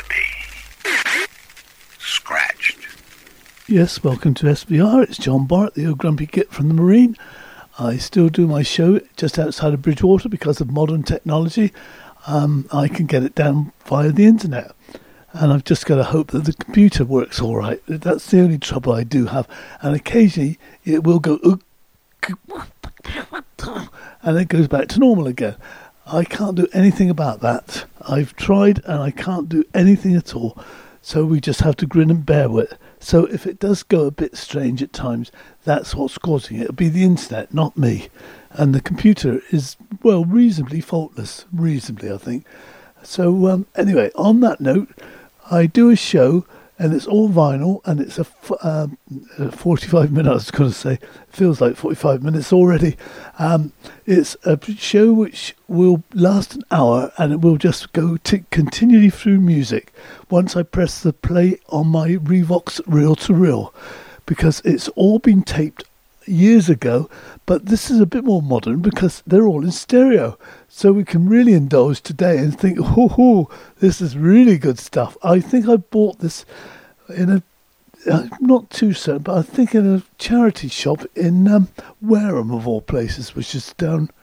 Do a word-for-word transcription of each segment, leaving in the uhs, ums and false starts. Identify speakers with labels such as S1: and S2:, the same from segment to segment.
S1: to be scratched.
S2: Yes, welcome to S V R. It's John Bart, the old grumpy git from the Marine. I still do my show just outside of Bridgewater because of modern technology. Um, I can get it down via the internet. And I've just got to hope that the computer works all right. That's the only trouble I do have. And occasionally it will go... and it goes back to normal again. I can't do anything about that. I've tried and I can't do anything at all. So we just have to grin and bear with it. So if it does go a bit strange at times, that's what's causing it. It'll be the internet, not me. And the computer is, well, reasonably faultless. Reasonably, I think. So um, anyway, on that note, I do a show and it's all vinyl and it's a f- um, forty-five minutes, I was going to say. It feels like forty-five minutes already. Um, it's a show which will last an hour and it will just go t- continually through music once I press the play on my Revox reel-to-reel, because it's all been taped years ago, but this is a bit more modern because they're all in stereo. So we can really indulge today and think, oh, oh, this is really good stuff. I think I bought this in a, I'm not too certain, but I think in a charity shop in um, Wareham, of all places, which is down,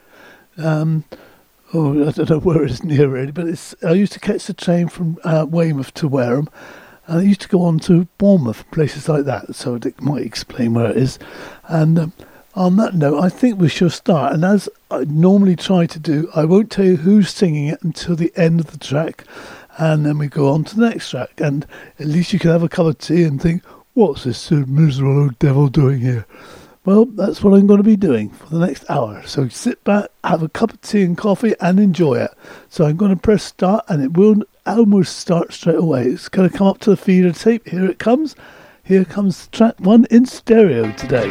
S2: um, oh, I don't know where it is near really, but it's. I used to catch the train from uh, Weymouth to Wareham, and I used to go on to Bournemouth, places like that, so it might explain where it is. And um, on that note, I think we shall start. And as I normally try to do, I won't tell you who's singing it until the end of the track. And then we go on to the next track. And at least you can have a cup of tea and think, what's this miserable old devil doing here? Well, that's what I'm going to be doing for the next hour. So sit back, have a cup of tea and coffee and enjoy it. So I'm going to press start and it will almost start straight away. It's going to come up to the feeder tape. Here it comes. Here comes track one in stereo today.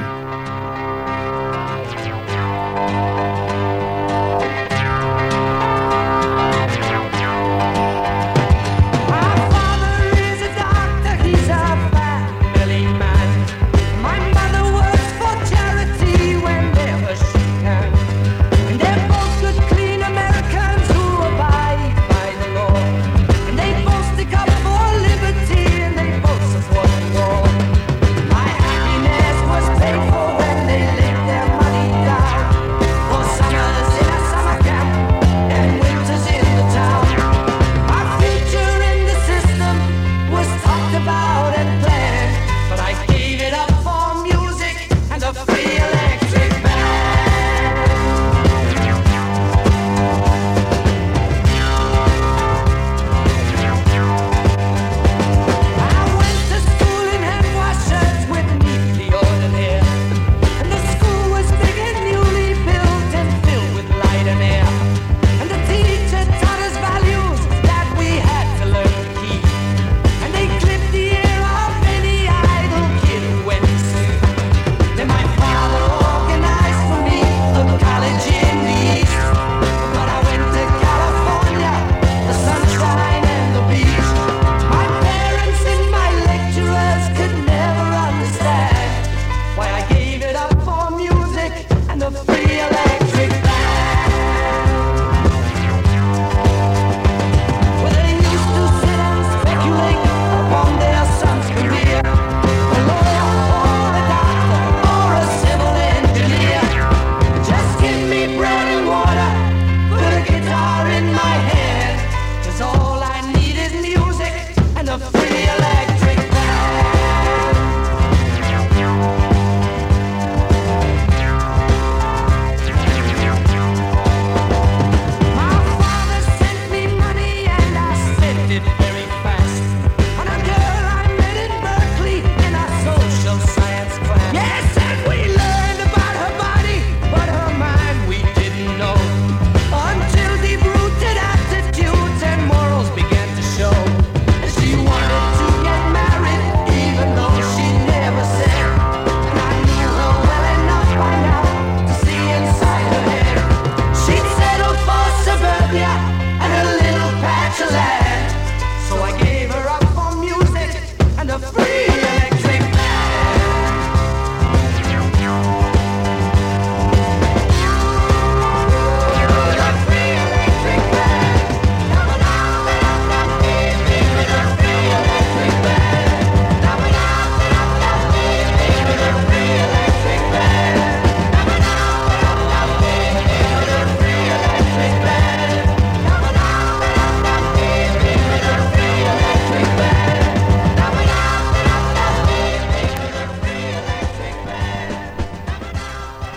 S3: My happiness was paid for when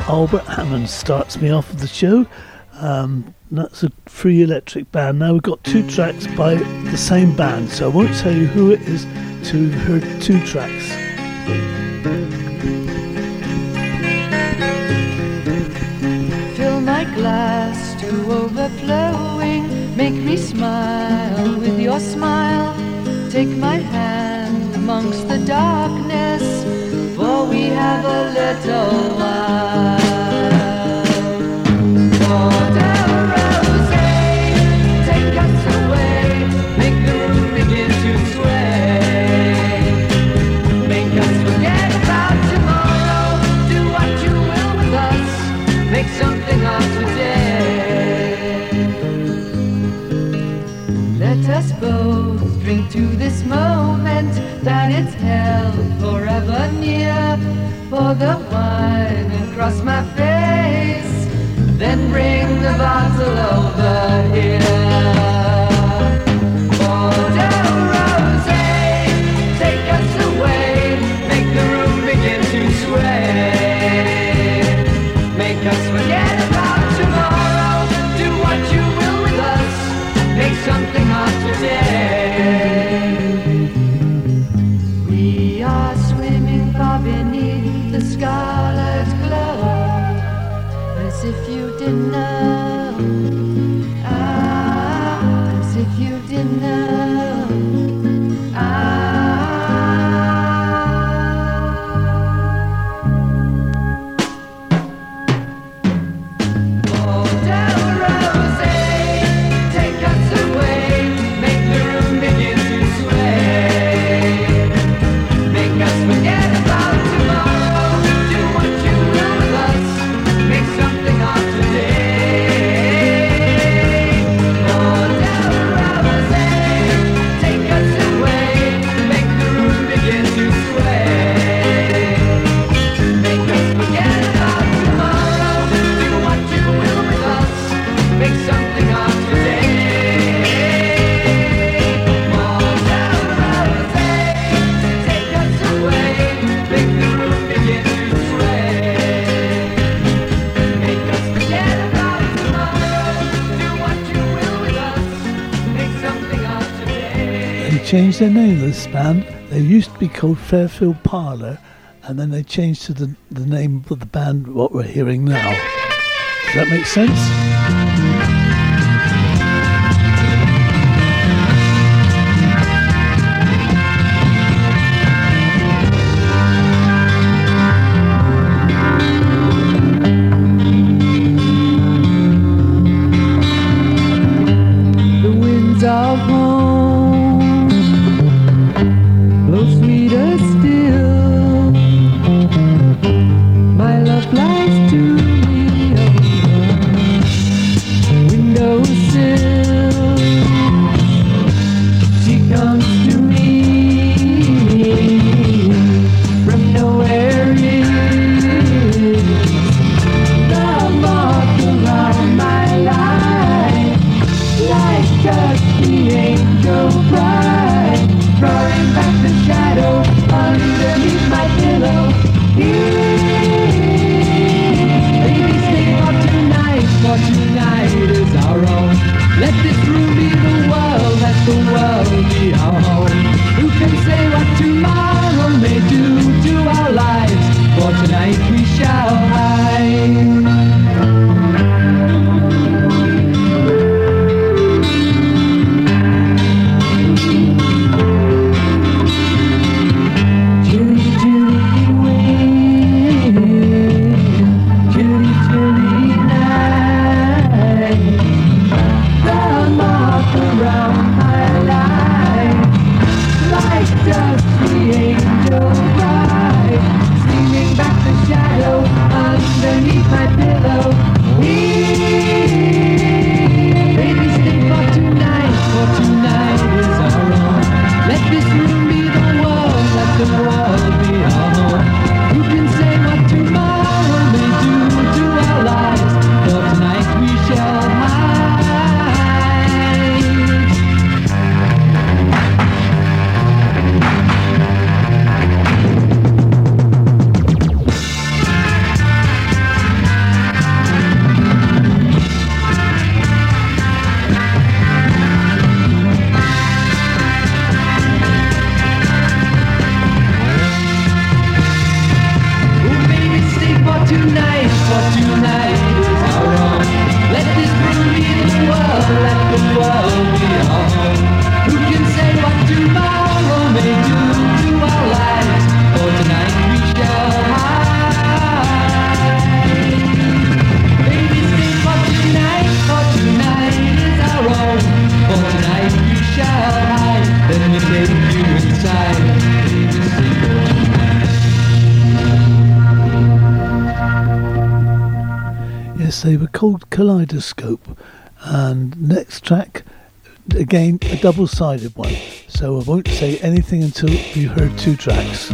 S2: Albert Hammond starts me off of the show. Um, that's a Free Electric Band. Now we've got two tracks by the same band, so I won't tell you who it is till you've heard two tracks.
S3: Fill my glass to overflowing, make me smile with your smile. Take my hand amongst the darkness, for we have a little while. Something of today. Let us both drink to this moment that it's held forever near. Pour the wine across my face, then bring the bottle over here. Take us away, make the room begin to sway. Make us forget about tomorrow, do what you will with us, make something of today. We are swimming far beneath the scarlet glow, as if you didn't know, ah, as if you didn't know, ah.
S2: Changed their name, this band. They used to be called Fairfield Parlour, and then they changed to the, the name of the band, what we're hearing now. Does that make sense?
S3: The winds are home, sweeter still, my love flies to me over
S2: Yes, they were called Kaleidoscope, and next track, again a double-sided one, so I won't say anything until you've heard two tracks.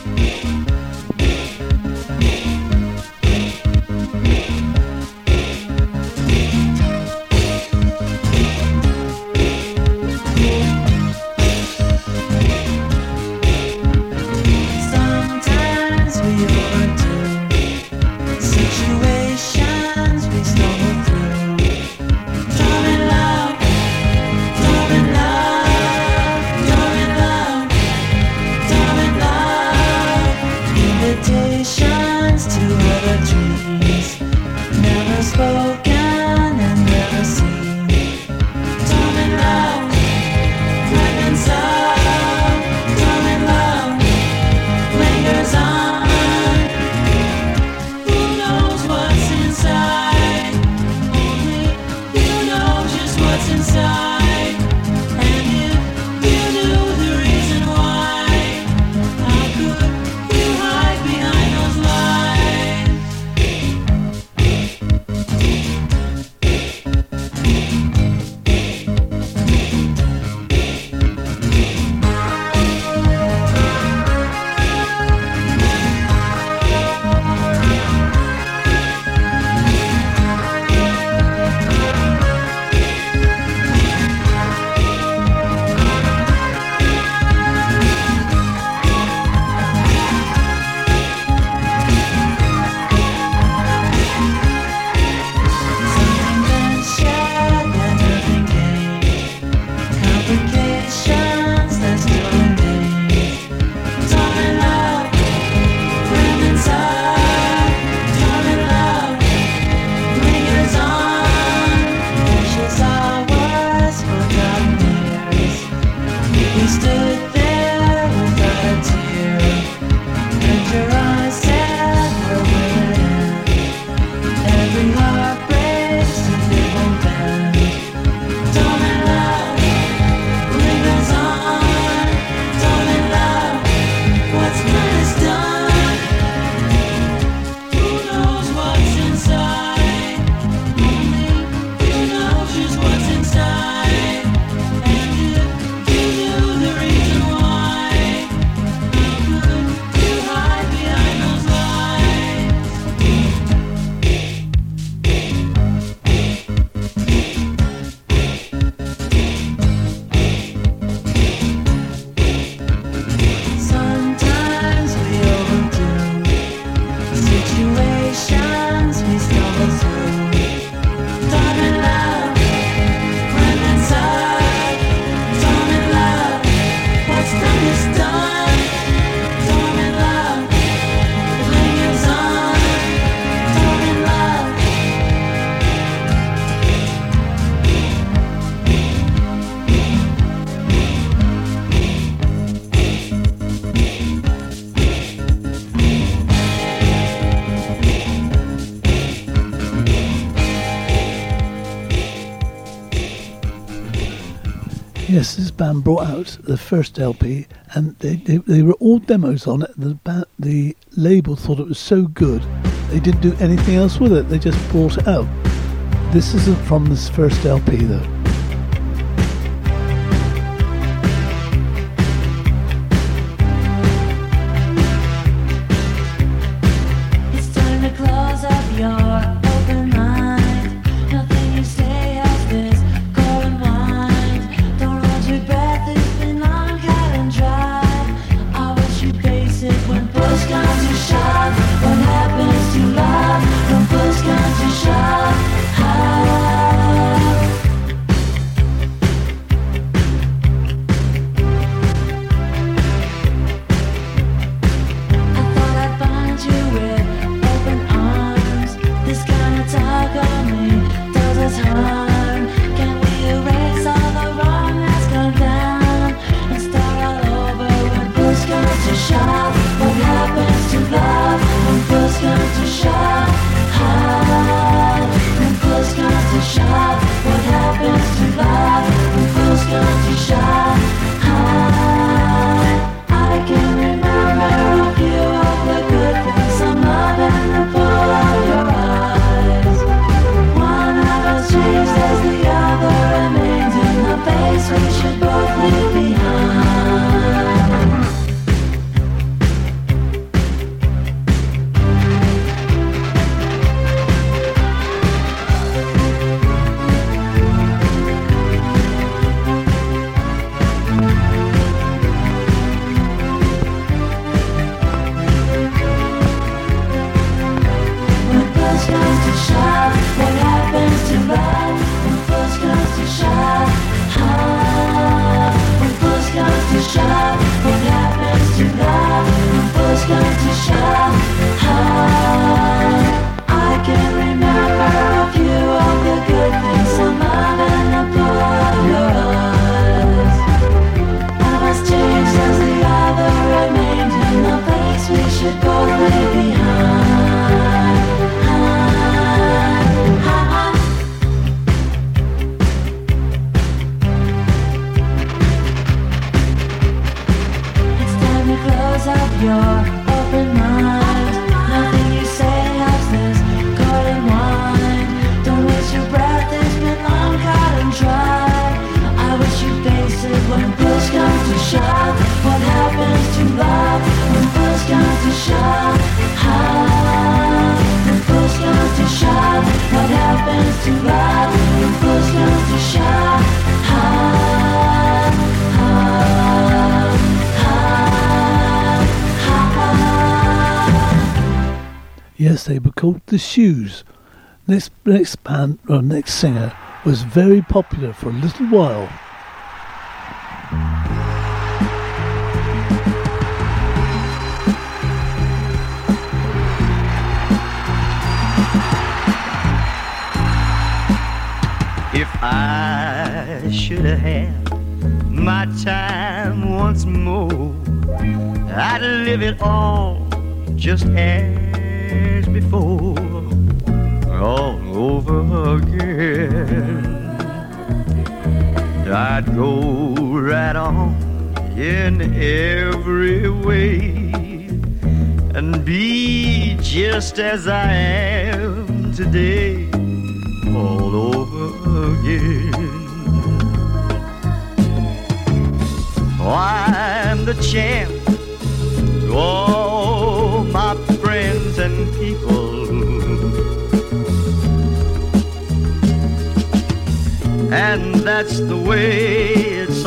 S2: Yes, this band brought out the first L P, and they, they, they were all demos on it. The band, the label thought it was so good, they didn't do anything else with it. They just brought it out. This isn't from this first L P though.
S3: with your open mind. Nothing you say has this golden wine. Don't waste your breath, it's been long, cut and dry. I wish you'd face it when push comes to shove. What happens to love when push comes to shove? Ah, when push comes to shove. What happens to love when push comes to shove? Ah, ah, ah, ah.
S2: Yes, they were called The Shoes. Next, next band, or next singer, was very popular for a little while.
S4: If I should have had my time once more, I'd live it all just as before, all over again. I'd go right on in every way and be just as I am today, all over again. Oh, I'm the champ to all my friends and people, and that's the way it's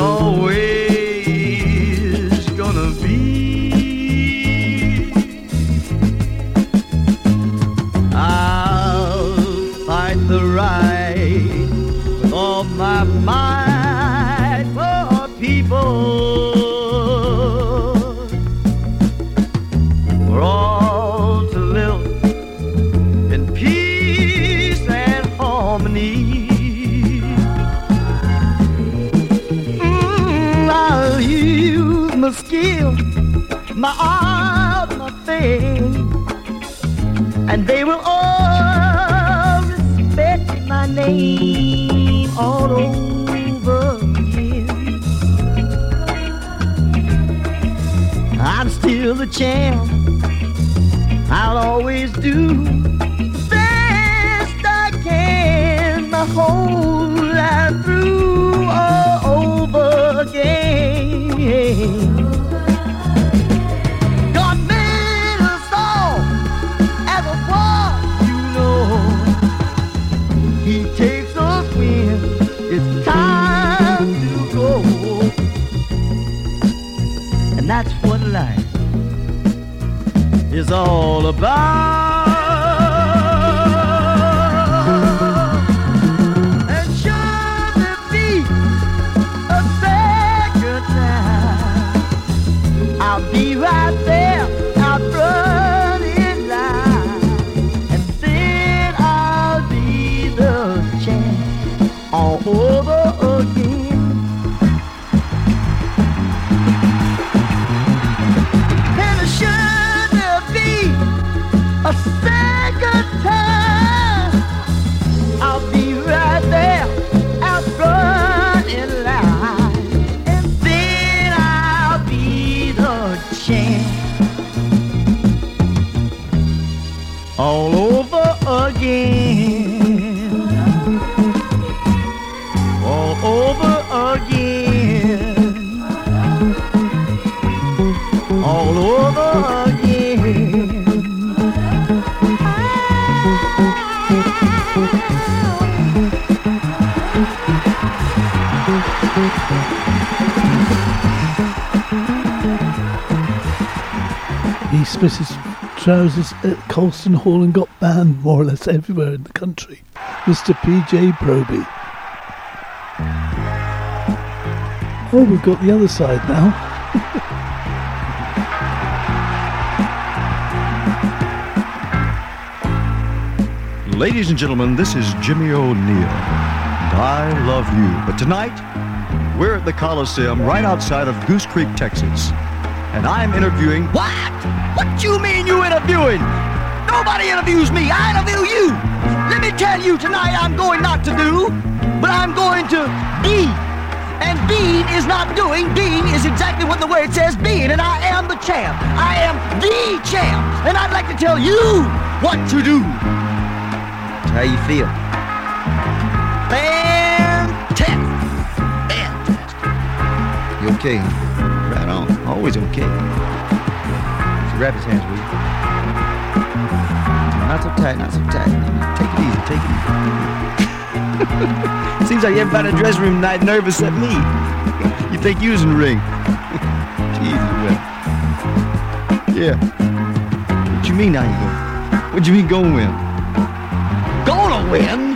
S4: always gonna be. I'll fight the right with all my might for people, for all to live in peace and harmony. Mm, I'll use my skill, my art, my faith, and they will all respect my name all over again. I'm still the champ, I'll always do best I can my whole life through, all over again. God made us all as a one, you know. He takes us when it's time to go, and that's what life is all about. And should there be a second time, I'll be right there out front in line, and then I'll be the champ all over again. And should there be a second time, I'll be right there out front in line, and then I'll be the champ all over again, all over again, all over again.
S2: He split his trousers at Colston Hall and got banned more or less everywhere in the country. Mister P J Proby. Oh, we've got the other side now.
S5: Ladies and gentlemen, this is Jimmy O'Neill, and I love you. But tonight, we're at the Coliseum right outside of Goose Creek, Texas, and I'm interviewing...
S4: What? What you mean you interviewing? Nobody interviews me, I interview you. Let me tell you, tonight I'm going not to do, but I'm going to be. And being is not doing, being is exactly what the word says, being, and I am the
S6: champ. I am the champ. And I'd like to tell you what to do. How you feel? Fantastic. Fantastic. You okay, huh? Right on. Always okay. Wrap his hands, will you? Not so tight, not so tight. Take it easy, take it easy. Seems like everybody in the dressing room tonight nervous at me. You think you was in the ring? Jesus, well. Yeah. What you mean now you go? What you mean gonna win? Gonna win?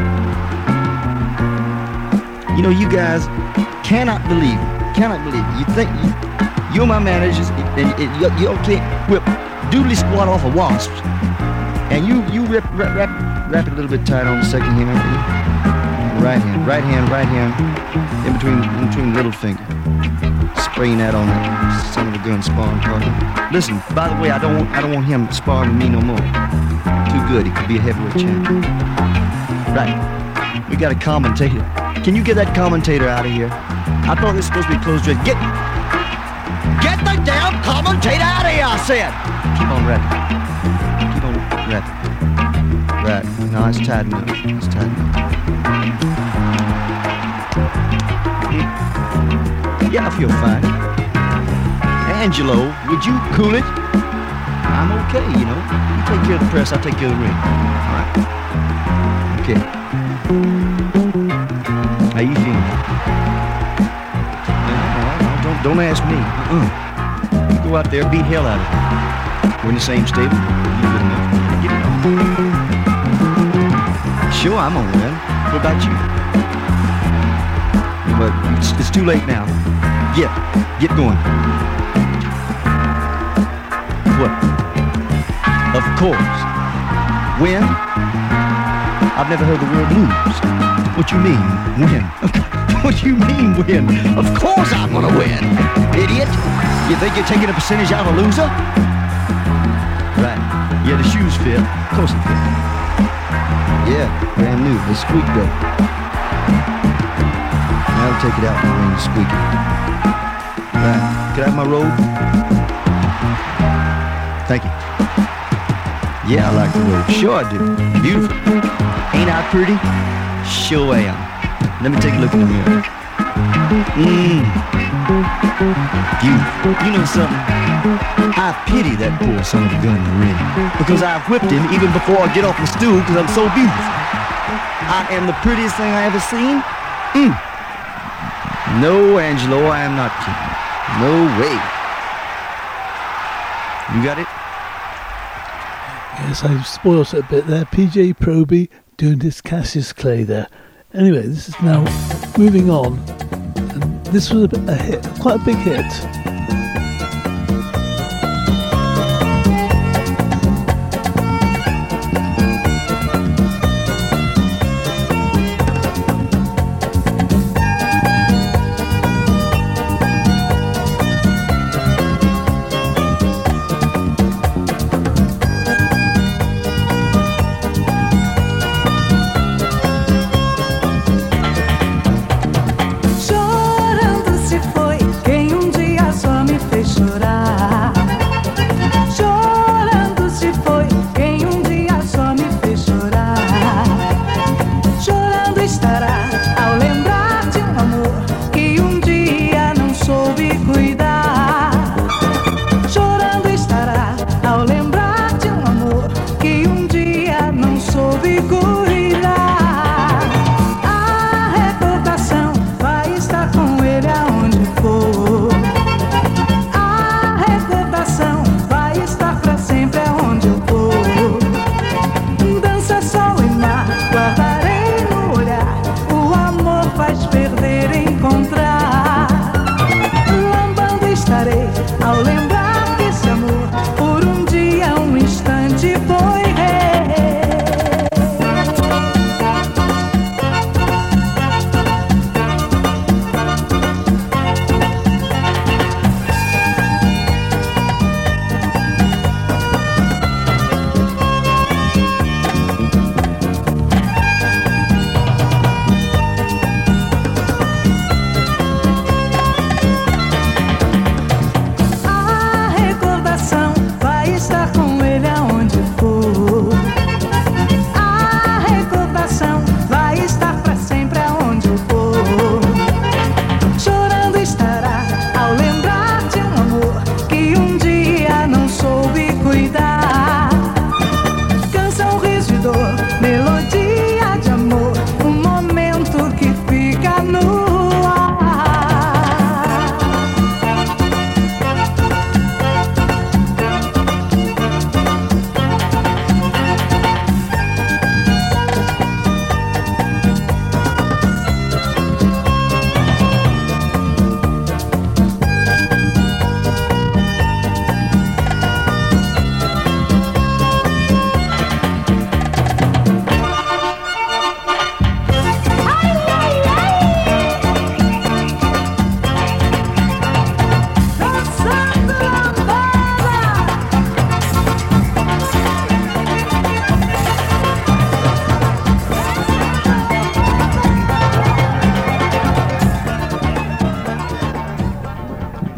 S6: You know, you guys cannot believe it. Cannot believe it. You think you, you're my managers, and you, you okay whip doodly squat off of wasps, and you you rip, wrap, wrap, wrap it a little bit tight on the second hand, right hand, right hand, right hand, in between in between little finger, spraying that on that son of a gun sparring partner. Listen, by the way, I don't want I don't want him sparring with me no more. Too good, he could be a heavyweight champion. Right, we got a commentator. Can you get that commentator out of here? I thought this was supposed to be closed dress. Get, get the damn commentator out of here, I said. Keep on rapping. Keep on rapping. Right. No, it's tight enough. It's tight enough. Yeah, I feel fine. Angelo, would you cool it? I'm okay, you know. You take care of the press, I'll take care of the ring. All right. Okay. How you feeling? Don't, don't ask me. Uh-uh. You go out there, beat hell out of it. We're in the same stable. You good enough. Get it on. Sure, I'm gonna win. What about you? But it's, it's too late now. Get, get going. What? Of course. Win? I've never heard the word lose. What you mean, win? What you mean, win? Of course I'm gonna win, idiot. You think you're taking a percentage out of a loser? Right. Yeah, the shoes fit. Of course they fit. Yeah, brand new. They squeak though. Now I'll take it out and the ring squeaking. Right. Can I have my robe? Thank you. Yeah, I like the robe. Sure I do. Beautiful. Ain't I pretty? Sure am. Let me take a look in the mirror. Mmm. Beautiful. You know something? I pity that poor son of a gun in the ring. Because I've whipped him even before I get off the stool because I'm so beautiful. I am the prettiest thing I ever seen. Mm. No, Angelo, I am not kidding. No way. You got it?
S2: Yes, I spoiled it a bit there. P J Proby doing his Cassius Clay there. Anyway, this is now moving on. And this was a, bit, a hit, quite a big hit.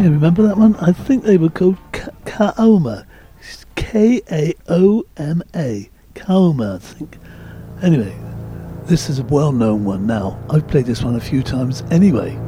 S2: Yeah, remember that one? I think they were called Ka- Kaoma. K A O M A. Kaoma, I think. Anyway, this is a well-known one now. I've played this one a few times anyway.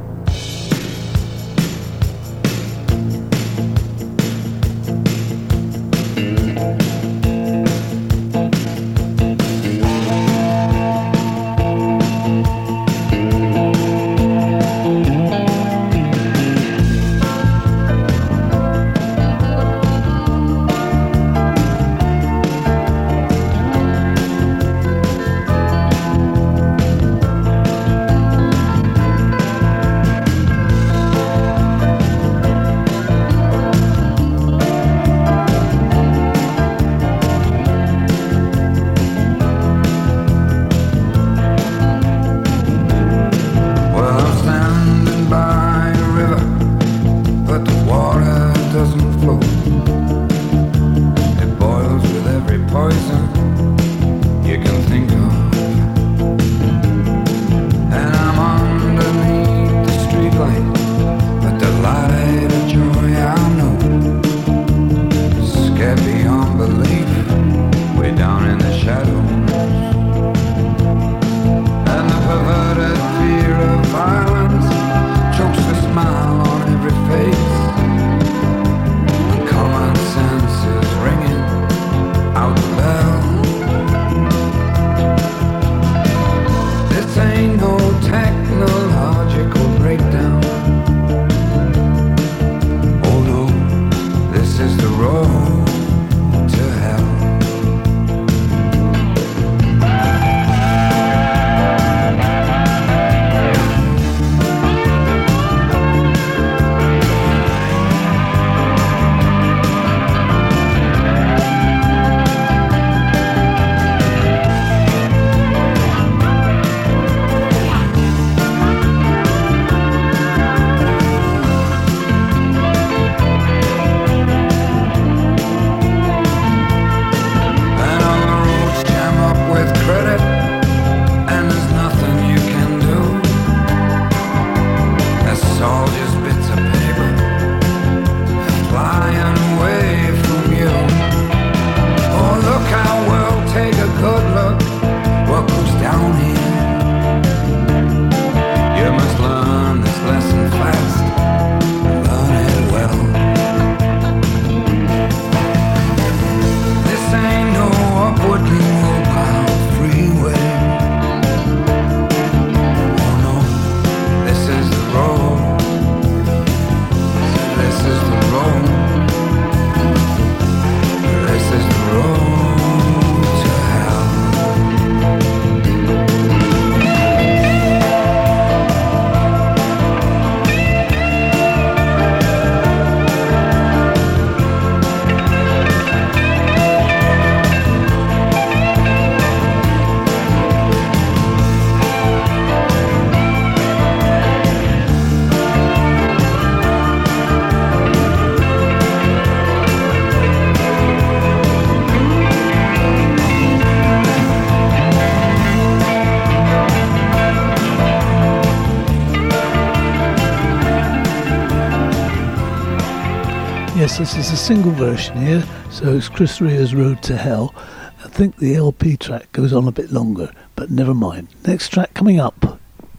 S2: Yes, this is a single version here, so it's Chris Rea's Road to Hell. I think the L P track goes on a bit longer, but never mind. Next track coming up.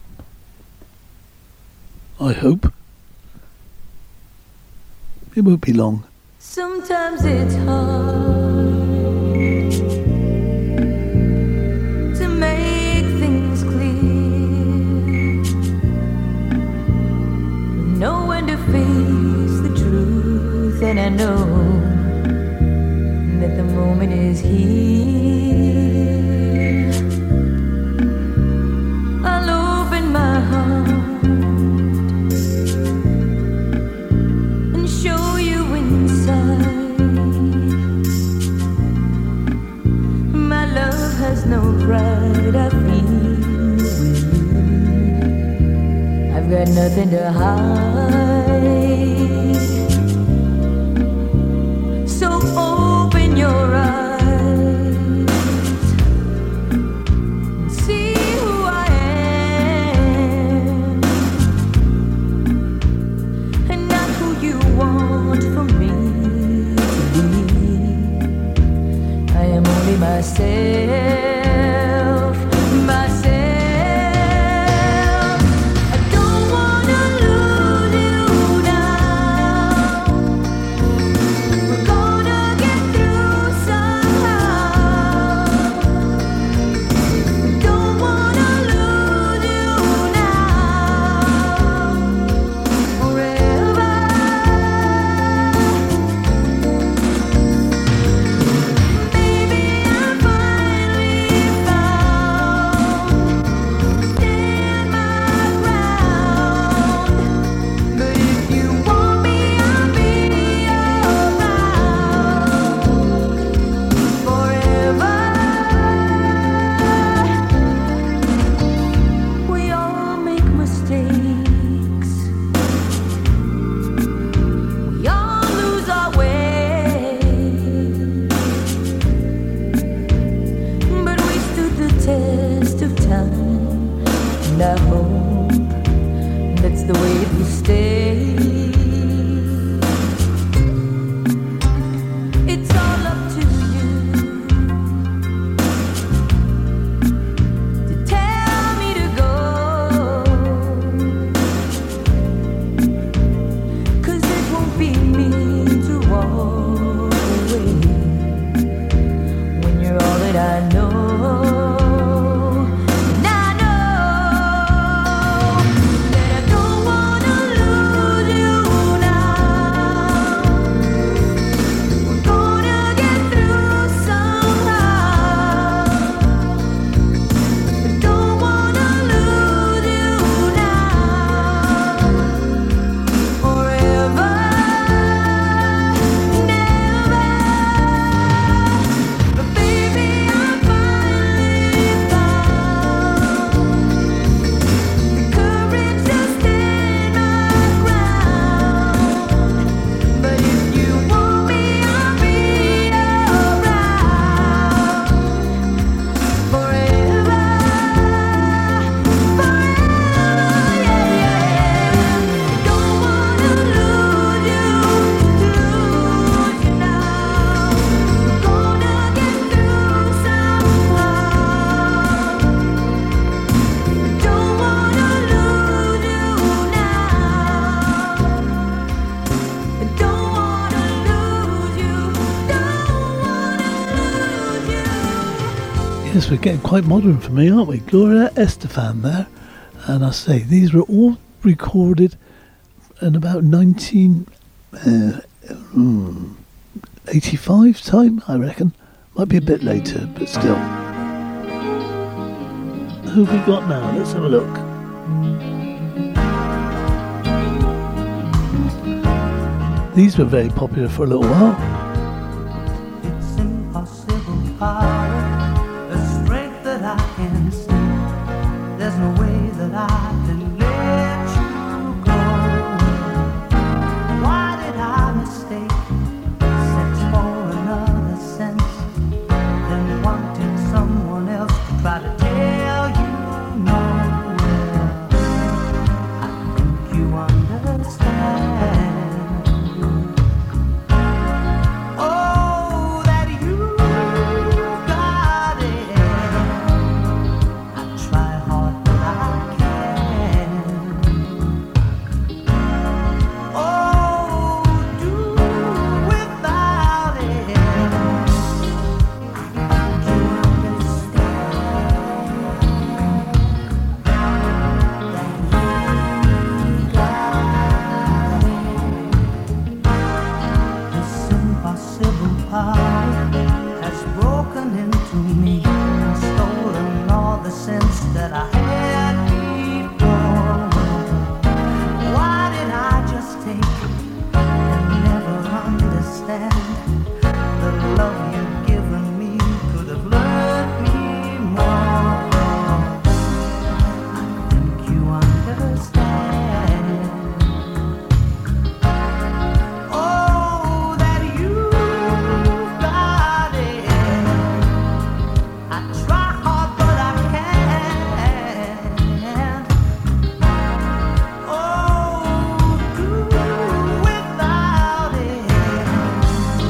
S2: I hope. It won't be long.
S7: Sometimes it's hard to make things clear, know when to face the truth, and I know that the moment is here. I'll open my heart and show you inside. My love has no pride, I feel with you. I've got nothing to hide. So open your eyes and see who I am, and not myself, myself. I don't wanna lose you now. We're gonna get through somehow. Don't wanna lose you now. Forever. Maybe I finally found stand my ground. But if you want me, I'll be around forever. We all make mistakes. We all lose our way. But we stood the test of time. And I hope that's the way we stay. It's all up to you to tell me to go. 'Cause it won't be me to walk away when you're all that I know. And I know that I don't wanna lose you now. We're gonna get through somehow. I don't wanna lose you now. Forever, never. But baby, I finally found the courage to stand my ground. But if you want me, I'll be around forever, forever, yeah, yeah. Don't wanna lose you, lose you now. Gonna get through somehow. Don't wanna lose you now. Don't wanna lose you. Don't wanna lose you.
S2: Yes, we're getting quite modern for me, aren't we? Gloria Estefan there. And I say, these were all recorded in about nineteen eighty-five time, I reckon. Might be a bit later, but still. Who have we got now? Let's have a look. These were very popular for a little while.
S8: It's impossible power, a strength that I can see. There's no way that I can let you go. Why did I mistake sex for another sense? Then wanted someone else to try to tell you no. I think you understand. Oh, that you got it. I try hard, but I can't. Oh, do without it. I think you understand that you got it. This impossible power has broken into me and stolen all the sense that I had before. Why did I just take and never understand? The love you've given me could have learned me more. I think you understand. Oh, that you've got it. I try hard, but I can't. Oh, do without it.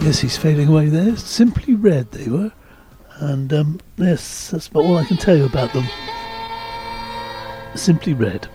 S2: Yes, he's fading away there. Simply Red they were. And um, yes, that's about all I can tell you about them. Simply Red.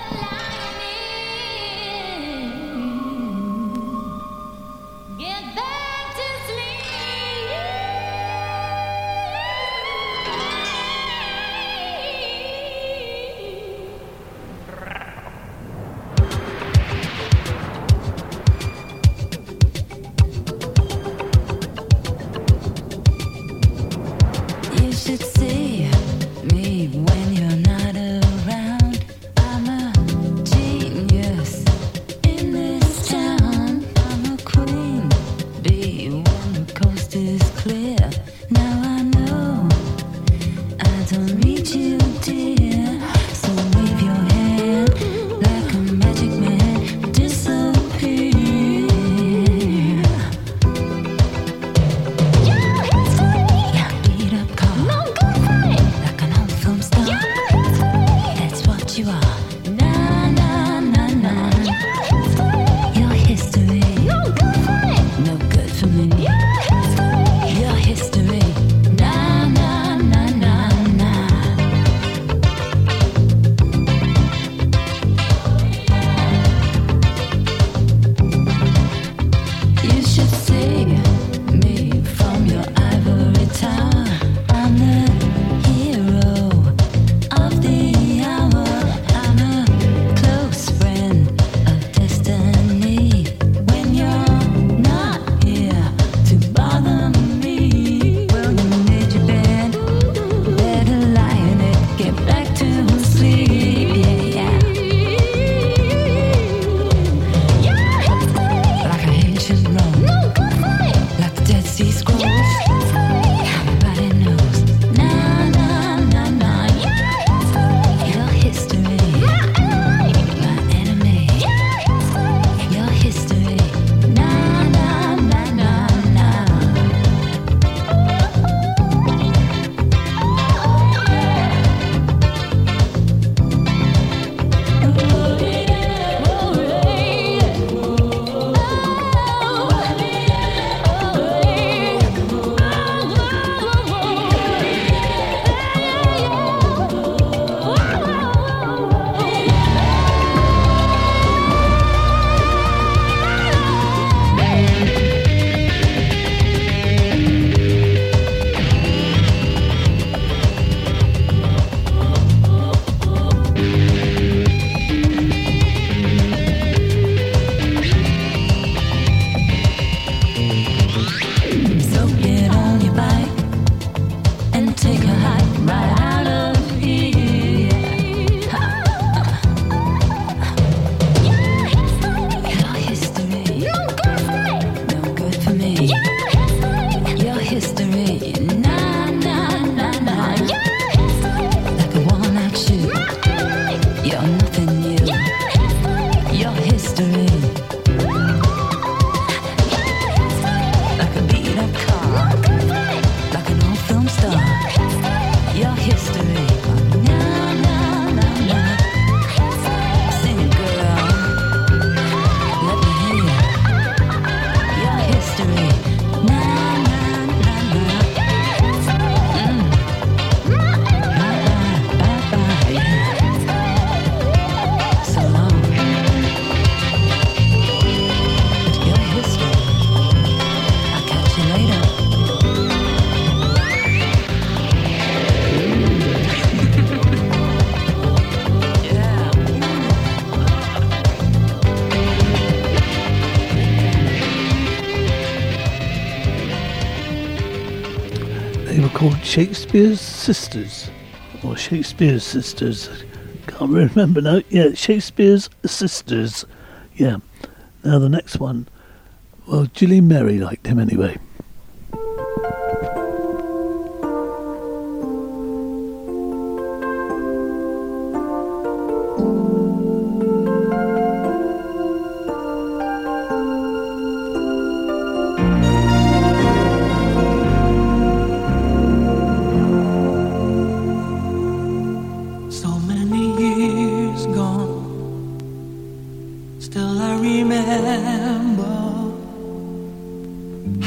S2: Called Shakespeare's Sisters, or Shakespeare's Sisters. Can't remember now. Yeah, Shakespeare's Sisters. Yeah. Now the next one. Well, Gillian Mary liked him anyway.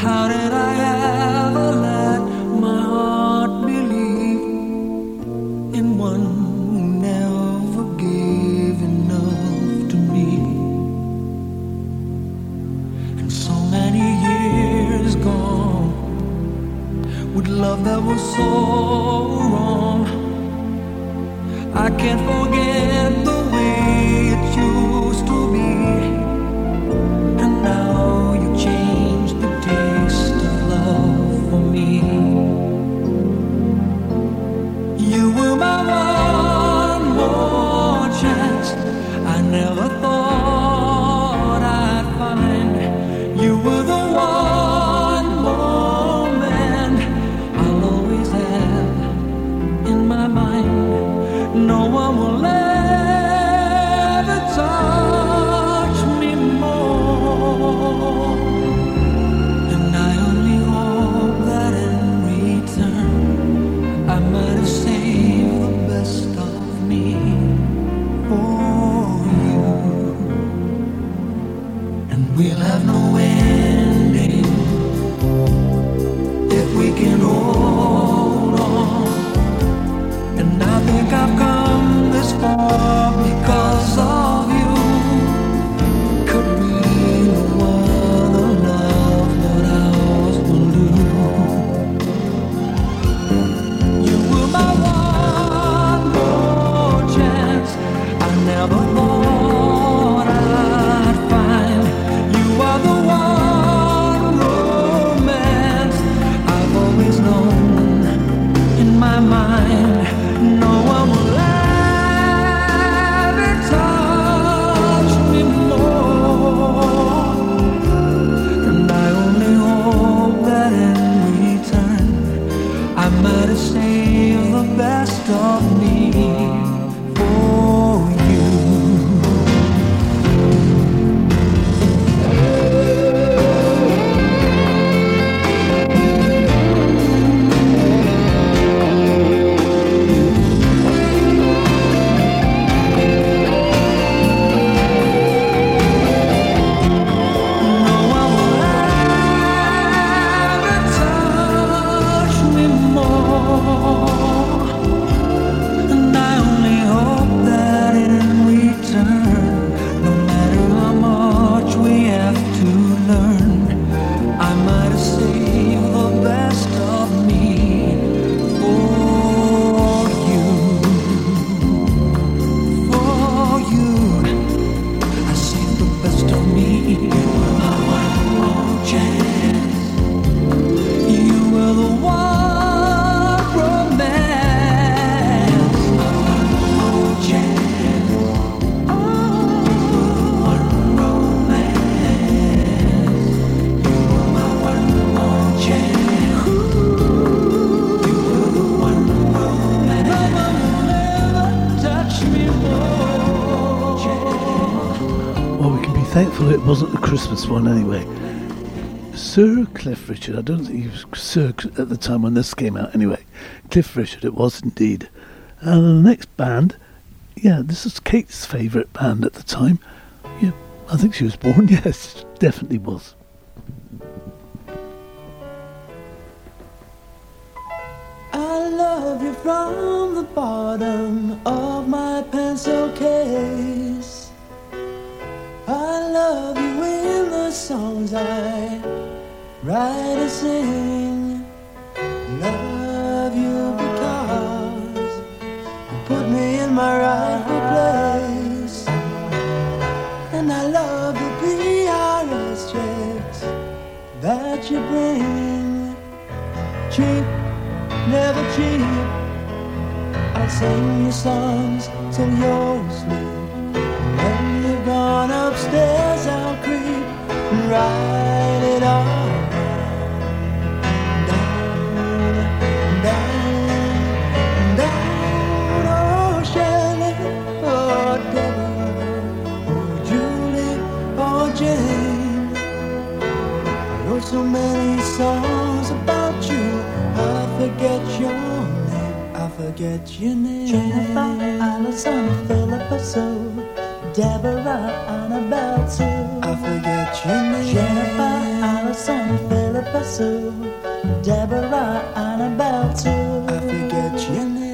S9: How did I ever let my heart believe in one who never gave enough to me? And so many years gone with love that was so wrong. I can't forget the way it used to be. And now you changed the taste of love for me. You were my one more chance. I never thought I'd find. You were the one moment I'll always have in my mind. No one will ever touch me more. And I only hope that in return I might have saved the best of me for you. And we'll have no ending if we can hold on. And I think I've come this far because of you. Could be no other love but ours will do. You were my one more chance. I never thought I'd find. You are the one romance I've always known in my mind. No one will ever touch me more. And I only hope that in return I might have saved the best of me for you. No one will ever touch me more. And I only hope that in return, no matter how much we have to learn, I might have saved the best of me for you. For you, I saved the best of me. You were my one more chance. You were the one romance. My one more chance. Oh, you were the one romance. You were my one more chance. You were the one romance. No one will ever touch me more.
S2: Well, we can be thankful it wasn't the Christmas one anyway. Sir Cliff Richard, I don't think he was Sir at the time when this came out anyway. Cliff Richard, it was indeed. And the next band, yeah, this is Kate's favourite band at the time. Yeah, I think she was born, yes, definitely was.
S9: I love you from the bottom of my pencil case. I love you in the songs I write and sing. Love you because you put me in my rightful place. And I love the P R S checks that you bring. Cheap, never cheap. I'll sing your songs till you're asleep. When you've gone upstairs, I'll creep and write it all down, down, down. Oh, Shelley, oh, Deborah, oh, Julie, oh, Jane. I wrote so many songs about you, I forget your name, I forget your name. Jennifer, Allison, Philippa Sue, Deborah, Annabelle too. I forget your name. Jennifer, Allison,
S8: Allison, Philippa Sue, Deborah, Annabelle too. I forget your name.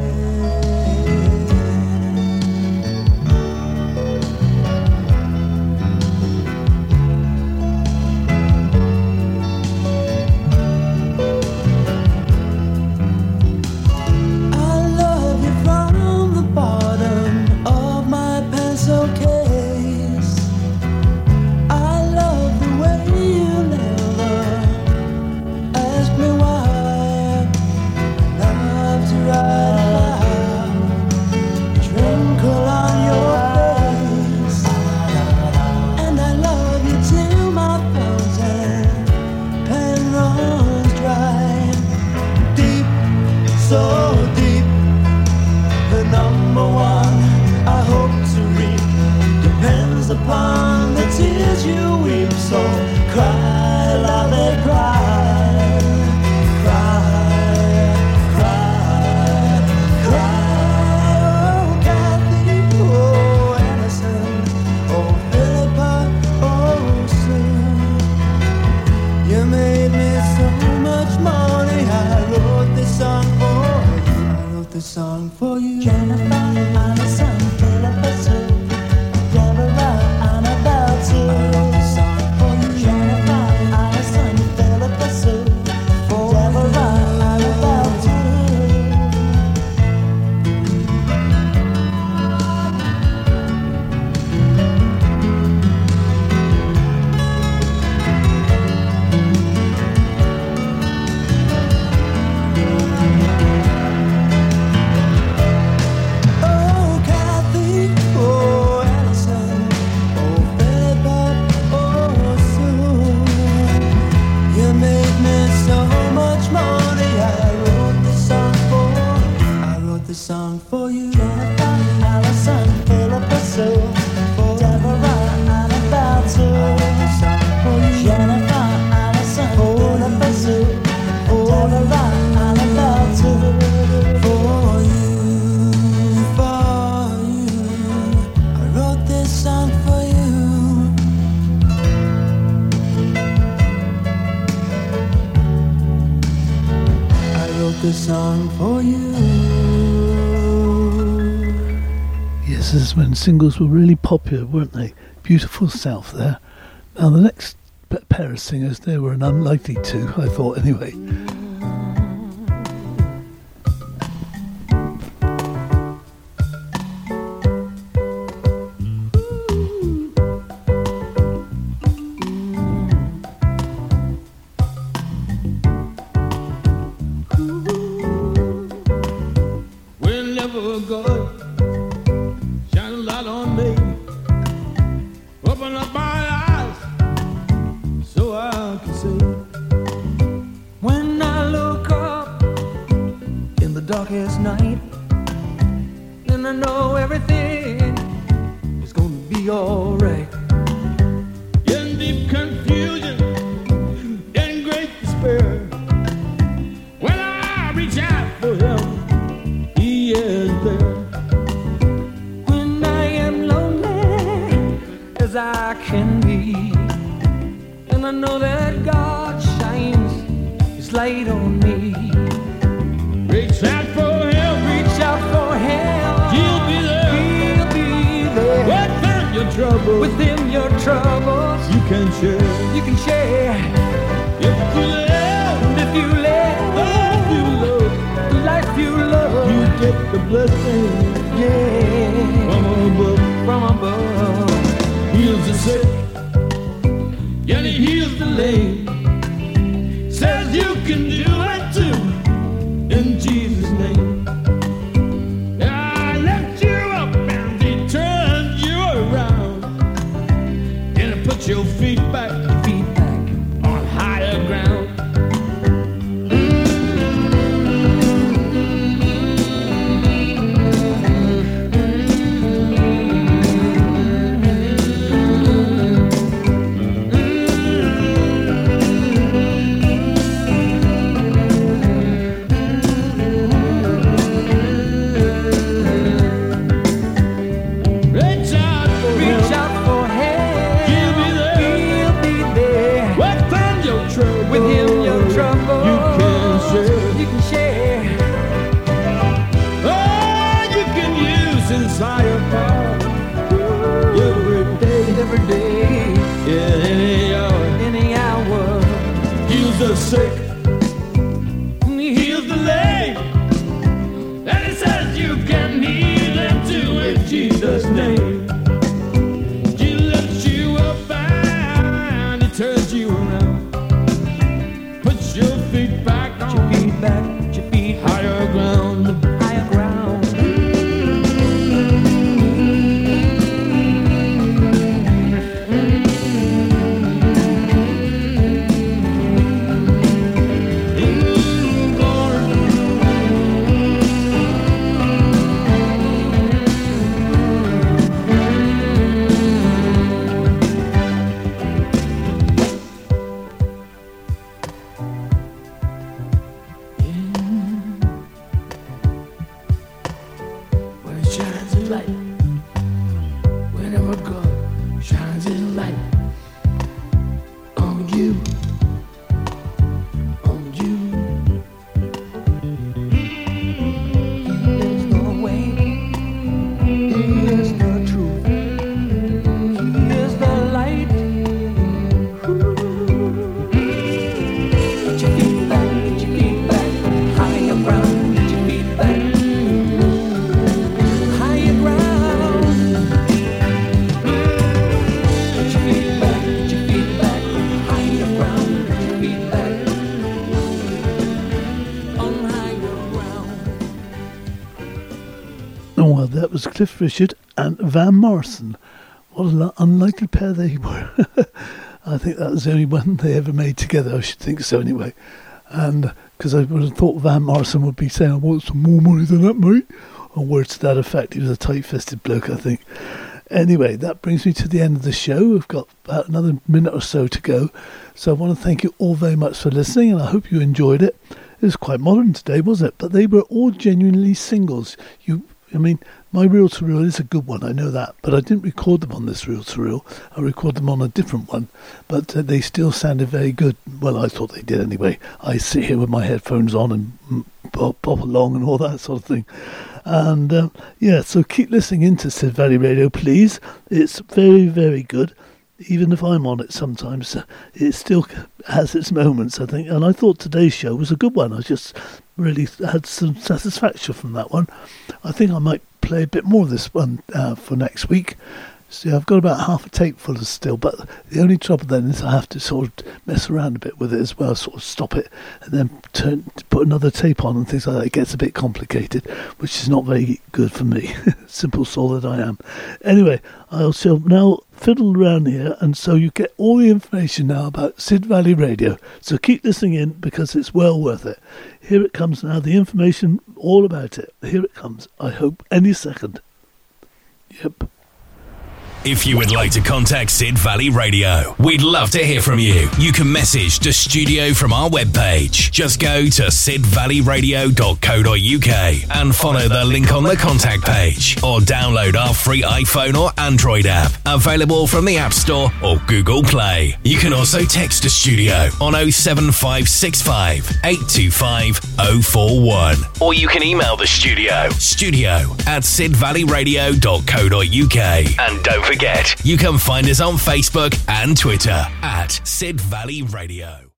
S8: Upon the tears you weep, so cry, love it, cry, cry, cry, cry. Oh, Kathy, oh, Allison, oh, Philippa, oh, Sue, you made me so much money. I wrote this song for you. I wrote this song for you. Jennifer, Allison, Philippa, Sue. Song for you, Jennifer, Allison, Philippa Sue, Deborah, Annabelle too. Song for you, Jennifer, Allison, Philippa Sue, Deborah, Annabelle too. For you, for you, I wrote this song for you. I wrote this song for you.
S2: This is when singles were really popular, weren't they? Beautiful South there. Now the next pair of singers, they were an unlikely two, I thought anyway.
S9: Reach out for help. He'll be there. feet back, put your feet back, put your feet higher ground, higher ground.
S2: Was Cliff Richard and Van Morrison. What an unlikely pair they were. I think that was the only one they ever made together. I should think so anyway. And because I would have thought Van Morrison would be saying, I want some more money than that, mate. Or words to that effect. He was a tight-fisted bloke, I think. Anyway, that brings me to the end of the show. We've got about another minute or so to go. So I want to thank you all very much for listening, and I hope you enjoyed it. It was quite modern today, wasn't it? But they were all genuinely singles. You, I mean... My Reel to Reel is a good one, I know that, but I didn't record them on this Reel to Reel. I recorded them on a different one, but uh, they still sounded very good. Well, I thought they did anyway. I sit here with my headphones on and pop, pop along and all that sort of thing. And, uh, yeah, so keep listening into Sid Valley Radio, please. It's very, very good. Even if I'm on it sometimes, it still has its moments, I think. And I thought today's show was a good one. I just really had some satisfaction from that one. I think I might play a bit more of this one uh, for next week. See, I've got about half a tape full of still, but the only trouble then is I have to sort of mess around a bit with it as well, sort of stop it and then turn put another tape on and things like that. It gets a bit complicated, which is not very good for me. Simple soul that I am. Anyway, I shall now fiddle around here, and so you get all the information now about Sid Valley Radio. So keep listening in because it's well worth it. Here it comes now, the information all about it. Here it comes, I hope, any second. Yep.
S10: If you would like to contact Sid Valley Radio, we'd love to hear from you. You can message the studio from our webpage. Just go to sid valley radio dot co dot uk and follow the link on the contact page, or download our free iPhone or Android app, available from the App Store or Google Play. You can also text the studio on oh seven five six five, eight two five, oh four one, or you can email the studio, studio at sid valley radio dot co dot uk. And don't forget, you can find us on Facebook and Twitter at Sid Valley Radio.